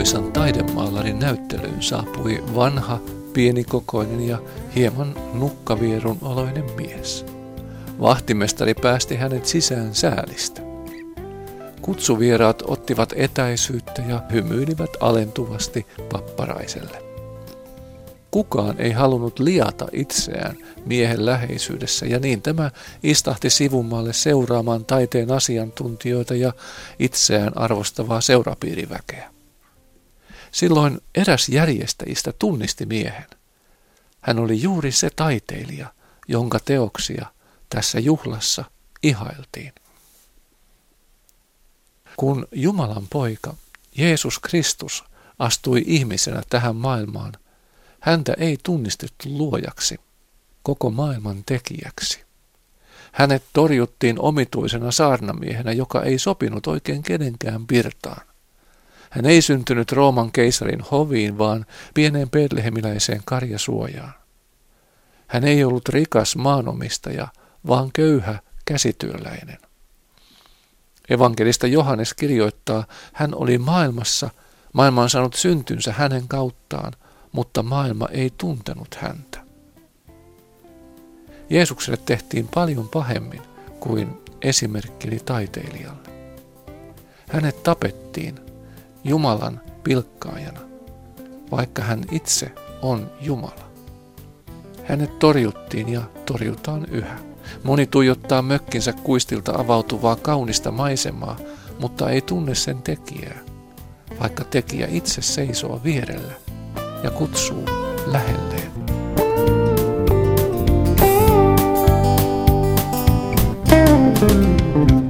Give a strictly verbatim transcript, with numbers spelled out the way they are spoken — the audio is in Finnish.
kuuluisan taidemaalarin näyttelyyn saapui vanha, pienikokoinen ja hieman nukkavierun oloinen mies. Vahtimestari päästi hänet sisään säälistä. Kutsuvieraat ottivat etäisyyttä ja hymyilivät alentuvasti Papparaiselle. Kukaan ei halunnut liata itseään miehen läheisyydessä, ja niin tämä istahti sivumaalle seuraamaan taiteen asiantuntijoita ja itseään arvostavaa seurapiiriväkeä. Silloin eräs järjestäjistä tunnisti miehen. Hän oli juuri se taiteilija, jonka teoksia tässä juhlassa ihailtiin. Kun Jumalan poika, Jeesus Kristus, astui ihmisenä tähän maailmaan, häntä ei tunnistettu luojaksi, koko maailman tekijäksi. Hänet torjuttiin omituisena saarnamiehenä, joka ei sopinut oikein kenenkään pirtaan. Hän ei syntynyt Rooman keisarin hoviin, vaan pieneen betlehemiläiseen karjasuojaan. Hän ei ollut rikas maanomistaja, vaan köyhä käsityöläinen. Evankelista Johannes kirjoittaa, hän oli maailmassa, maailma on saanut syntynsä hänen kauttaan, mutta maailma ei tuntenut häntä. Jeesukselle tehtiin paljon pahemmin kuin esimerkkeli taiteilijalle. Hänet tapettiin Jumalan pilkkaajana, vaikka hän itse on Jumala. Hänet torjuttiin ja torjutaan yhä. Moni tuijottaa mökkinsä kuistilta avautuvaa kaunista maisemaa, mutta ei tunne sen tekijää, vaikka tekijä itse seisoo vierellä ja kutsuu lähelleen.